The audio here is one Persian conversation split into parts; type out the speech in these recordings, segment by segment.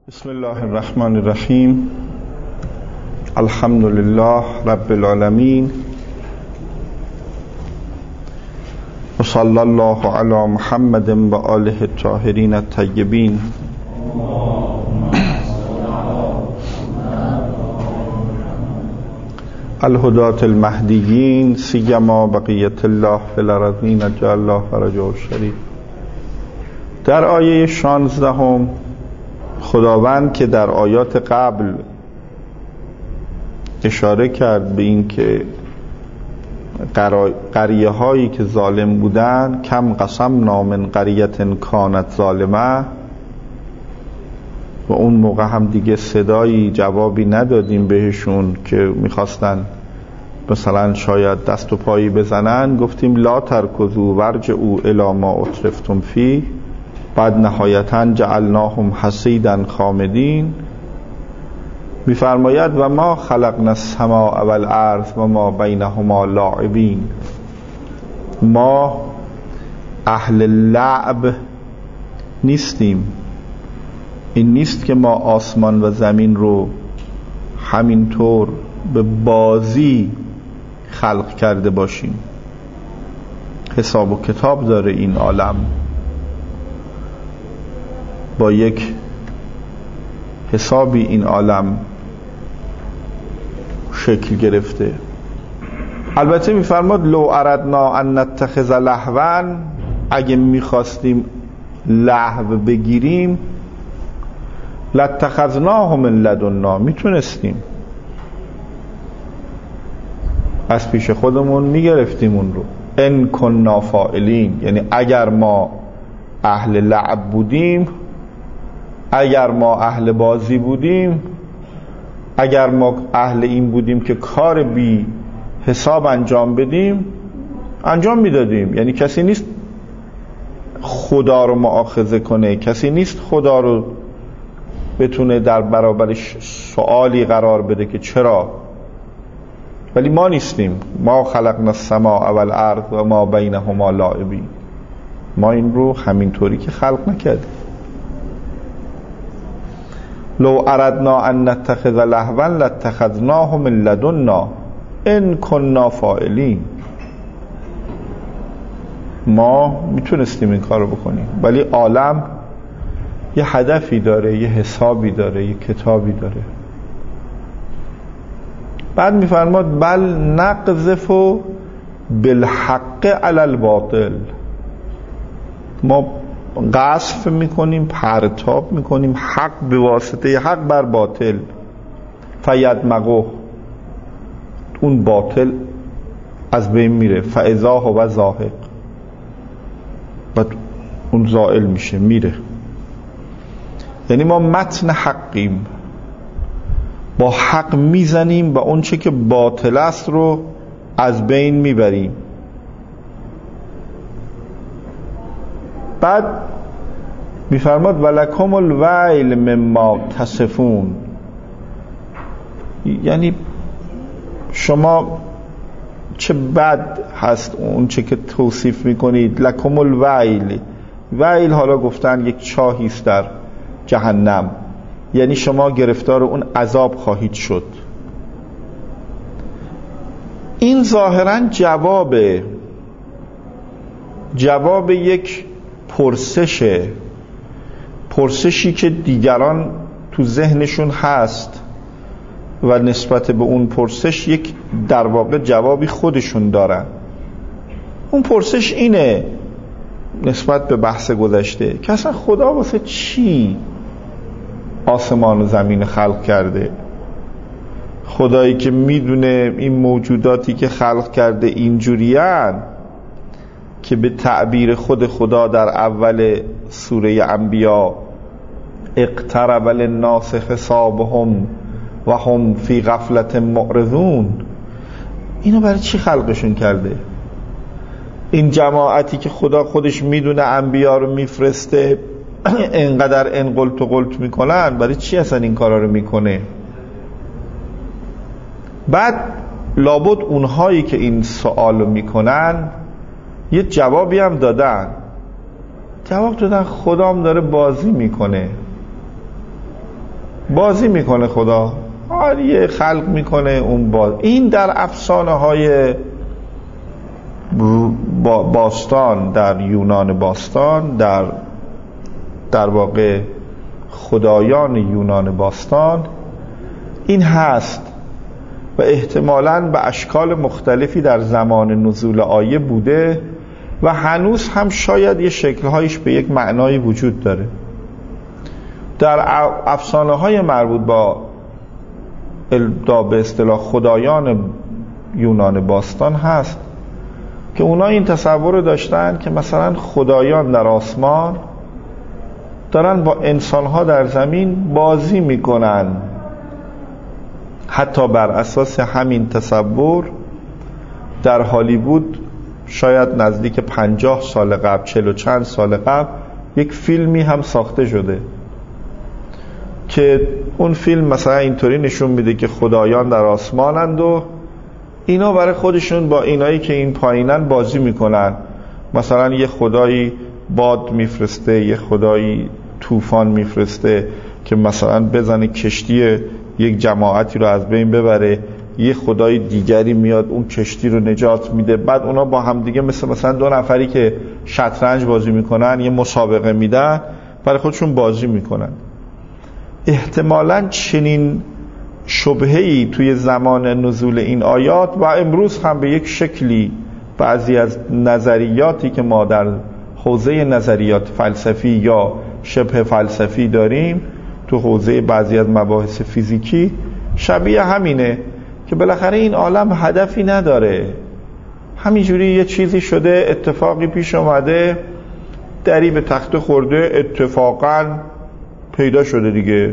بسم الله الرحمن الرحیم. الحمد لله رب العالمین و صلی الله علی محمد و آله الطاهرین الطیبین. الهداة المهدیین سیما بقیت الله فی الارضین اجعل الله فرجه الشریف. در آیه 16 خداوند که در آیات قبل اشاره کرد به این که قریه هایی که ظالم بودن، کم قسمنا من قریة کانت ظالمه، و اون موقع هم دیگه صدایی جوابی ندادیم بهشون که میخواستن مثلا شاید دست و پایی بزنن، گفتیم لا ترکضوا وارجعوا الی ما اترفتم فیه، بعد نهایتا جعلناهم حصیدا خامدین. میفرماید و ما خلقنا السماء والارض و ما بینهما لاعبین. ما اهل لعب نیستیم. این نیست که ما آسمان و زمین رو همینطور به بازی خلق کرده باشیم. حساب و کتاب داره این عالم، با یک حسابی این عالم شکل گرفته. البته میفرماد لو اردنا ان نتخذ لهوا، اگه میخواستیم لهو بگیریم، لاتخذناه من لدنا، میتونستیم از پیش خودمون میگرفتیم اون رو. ان کنا فاعلین، یعنی اگر ما اهل لعب بودیم، اگر ما اهل بازی بودیم، اگر ما اهل این بودیم که کار بی حساب انجام بدیم، انجام میدادیم. یعنی کسی نیست خدا رو مؤاخذه کنه، کسی نیست خدا رو بتونه در برابرش سوالی قرار بده که چرا. ولی ما نیستیم. ما خلقنا السماء والارض و ما بینهما لاعبین. ما این رو همینطوری که خلق نکردیم. لو اردنا ان نتخذ لهوا لاتخذناه من لدنا ان کنا فاعلین. ما میتونستیم این کار رو بکنیم، ولی عالم یه هدفی داره، یه حسابی داره، یه کتابی داره. بعد میفرماد بل نقذف بالحق علی الباطل، ما قذف میکنیم، پرتاب میکنیم حق به واسطه حق بر باطل، فیدمغه، اون باطل از بین میره، فاذا هو زاهق، بعد اون زائل میشه، میره. یعنی ما متن حقیم، با حق میزنیم و اون چه که باطل است رو از بین میبریم. بعد میفرماد ولکم الویل مما تصفون، یعنی شما چه بد هست اون چه که توصیف میکنید. لکم الویل، ویل حالا گفتن یک چاهی است در جهنم، یعنی شما گرفتار اون عذاب خواهید شد. این ظاهرا جواب یک پرسشی که دیگران تو ذهنشون هست و نسبت به اون پرسش یک در واقع جوابی خودشون دارن. اون پرسش اینه نسبت به بحث گذشته که اصلا خدا واسه چی آسمان و زمین خلق کرده؟ خدایی که میدونه این موجوداتی که خلق کرده اینجورین که به تعبیر خود خدا در اول سوره انبیا اقترب للناس حسابهم و هم فی غفلت معرضون، اینو برای چی خلقشون کرده؟ این جماعتی که خدا خودش میدونه انبیا رو میفرسته اینقدر انقلت و قلت میکنن، برای چی اصلا این کارا رو میکنه؟ بعد لابد اونهایی که این سوال رو میکنن یه جوابی هم دادن. جواب دادن خدام داره بازی میکنه. بازی میکنه خدا، یه خلق میکنه اون این در افسانه های باستان، در یونان باستان، در واقع خدایان یونان باستان این هست و احتمالاً به اشکال مختلفی در زمان نزول آیه بوده و هنوز هم شاید یه شکلهایش به یک معنایی وجود داره. در افسانه های مربوط به اصطلاح خدایان یونان باستان هست که اونا این تصور رو داشتن که مثلا خدایان در آسمان دارن با انسانها در زمین بازی میکنن. حتی بر اساس همین تصور در هالیوود شاید نزدیک 50 سال قبل، 40 و چند سال قبل، یک فیلمی هم ساخته شده که اون فیلم مثلا اینطوری نشون میده که خدایان در آسمانند و اینا برای خودشون با اینایی که این پایینن بازی میکنن. مثلا یه خدایی باد میفرسته، یه خدایی طوفان میفرسته که مثلا بزنه کشتی یک جماعتی رو از بین ببره، یه خدای دیگری میاد اون کشتی رو نجات میده. بعد اونا با هم دیگه مثلا 2 نفری که شطرنج بازی میکنن یه مسابقه میدن، برای خودشون بازی میکنن. احتمالاً چنین شبهه‌ای توی زمان نزول این آیات و امروز هم به یک شکلی بعضی از نظریاتی که ما در حوزه نظریات فلسفی یا شبه فلسفی داریم تو حوزه بعضی از مباحث فیزیکی شبیه همینه که بالاخره این عالم هدفی نداره، همینجوری یه چیزی شده، اتفاقی پیش اومده، دری به تخته خورده، اتفاقاً پیدا شده دیگه،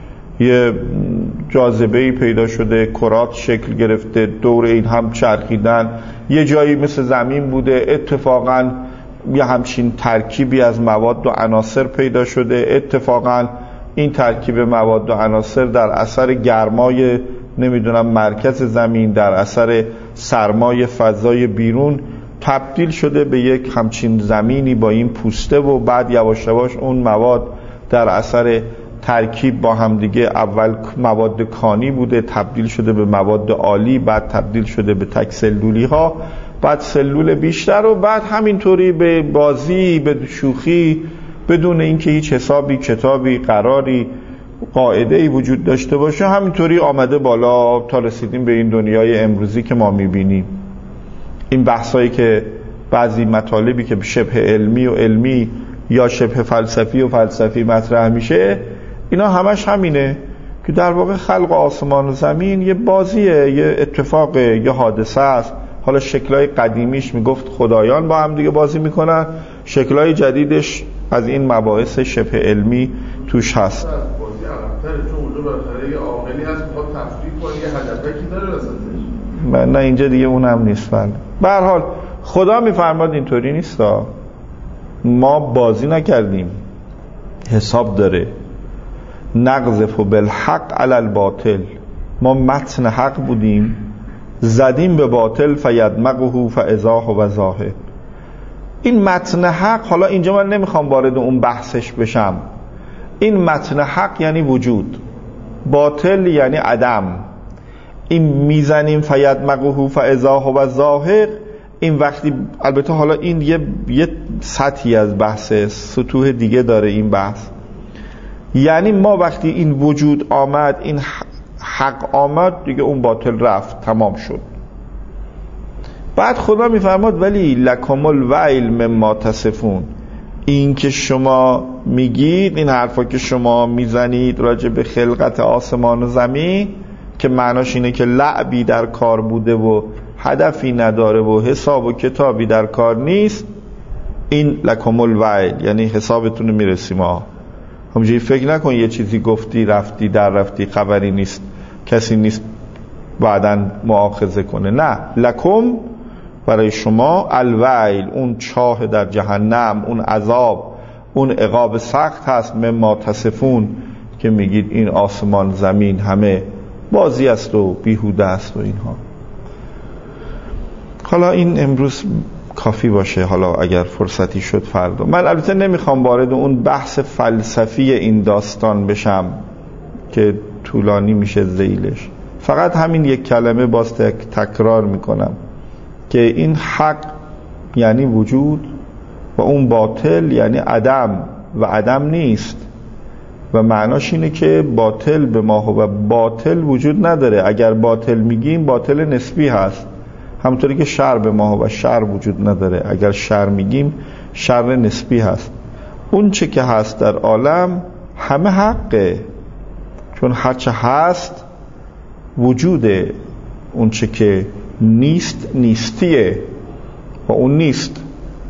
یه جاذبه‌ای پیدا شده، کرات شکل گرفته، دور این هم چرخیدن، یه جایی مثل زمین بوده، اتفاقاً یه همچین ترکیبی از مواد و عناصر پیدا شده، اتفاقاً این ترکیب مواد و عناصر در اثر گرمای مرکز زمین، در اثر سرمای فضای بیرون تبدیل شده به یک همچین زمینی با این پوسته و بعد یواش یواش اون مواد در اثر ترکیب با هم دیگه اول مواد کانی بوده، تبدیل شده به مواد آلی، بعد تبدیل شده به تک سلولی ها، بعد سلول بیشتر و بعد همینطوری به بازی، به شوخی، بدون اینکه هیچ حسابی، کتابی، قراری، قاعده‌ای وجود داشته باشه، همینطوری آمده بالا تا رسیدیم به این دنیای امروزی که ما میبینیم. این بحثایی که بعضی مطالبی که شبه علمی و علمی یا شبه فلسفی و فلسفی مطرح میشه، اینا همش همینه که در واقع خلق آسمان و زمین یه بازیه، یه اتفاقه، یه حادثه است. حالا شکلای قدیمیش میگفت خدایان با هم دیگه بازی میکنن، شکلای جدیدش از این مباحث شبه علمی توش هست. بازی عقب‌تره، چون اونجا بالاخره یه عاملی هست میخواد تفریق کنه، یه هدفی داره وسطش. نه اینجا دیگه اونم نیست. به هر حال خدا میفرماد اینطوری نیستا، ما بازی نکردیم، حساب داره. نقذف بالحق علی الباطل، ما متن حق بودیم، زدیم به باطل فیدمغه فاذا هو زاهق. این متن حق، حالا اینجا من نمیخوام وارد اون بحثش بشم، این متن حق یعنی وجود، باطل یعنی عدم. این میزنیم فیدمغه فاذا هو زاهق، این وقتی، البته حالا این یه سطحی از بحث، سطوح دیگه داره این بحث. یعنی ما وقتی این وجود آمد، این حق آمد، دیگه اون باطل رفت، تمام شد. بعد خدا میفرماد ولی لکم الویل مما تصفون، این که شما میگید، این حرفا که شما میزنید راجع به خلقت آسمان و زمین که معناش اینه که لعبی در کار بوده و هدفی نداره و حساب و کتابی در کار نیست، این لکم الویل یعنی حسابتون میرسیم. همونجوری فکر نکن یه چیزی گفتی رفتی در رفتی، خبری نیست، کسی نیست بعداً مؤاخذه کنه. نه، لکم برای شما، الویل اون چاه در جهنم، اون عذاب، اون عقاب سخت هست، مما تصفون که میگید این آسمان زمین همه بازی است و بیهوده است و اینها. حالا این امروز کافی باشه، حالا اگر فرصتی شد فردا. من البته نمیخوام وارد اون بحث فلسفی این داستان بشم که طولانی میشه ذیلش. فقط همین یک کلمه باز تکرار میکنم که این حق یعنی وجود و اون باطل یعنی عدم و عدم نیست، و معناش اینه که باطل به ما و باطل وجود نداره. اگر باطل میگیم باطل نسبی هست، همونطوری که شر به ما و شر وجود نداره. اگر شر میگیم شر نسبی هست. اون چه که هست در عالم همه حقه، چون هرچه هست وجوده، اون چه که نیست نیستیه و اون نیست.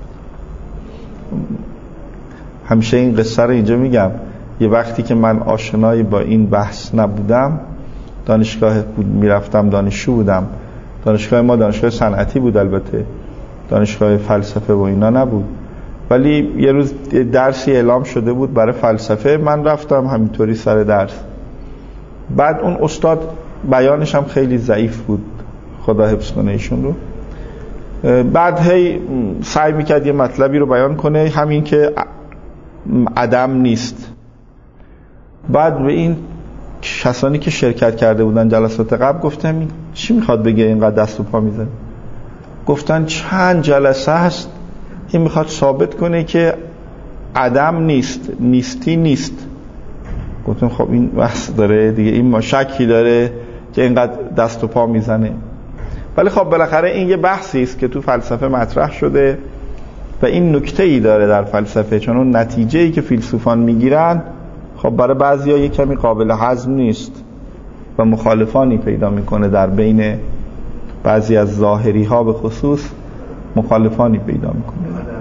همیشه این قصه رو اینجا میگم. یه وقتی که من آشنایی با این بحث نبودم، دانشگاه میرفتم، دانشجو بودم. دانشگاه ما دانشگاه صنعتی بود، البته دانشگاه فلسفه و اینا نبود، ولی یه روز درسی اعلام شده بود برای فلسفه. من رفتم همینطوری سر درس. بعد اون استاد بیانش هم خیلی ضعیف بود، خدا حفظ کنه ایشون رو. بعد هی سعی میکرد یه مطلبی رو بیان کنه، همین که عدم نیست. بعد به این کسانی که شرکت کرده بودن جلسات قبل گفتم این چی میخواد بگه، اینقدر دست و پا میزنه؟ گفتن چند جلسه هست این میخواد ثابت کنه که عدم نیست، نیستی نیست. گفتم خب این بحث داره دیگه، این ما شکی داره که اینقدر دست و پا میزنه. ولی خب بالاخره این یه بحثی است که تو فلسفه مطرح شده و این نکته‌ای داره در فلسفه، چون اون نتیجه‌ای که فیلسوفان میگیرن خب برای بعضیا یه کمی قابل هضم نیست و مخالفانی پیدا میکنه در بین بعضی از ظاهری ها، به خصوص مخالفانی پیدا میکنه.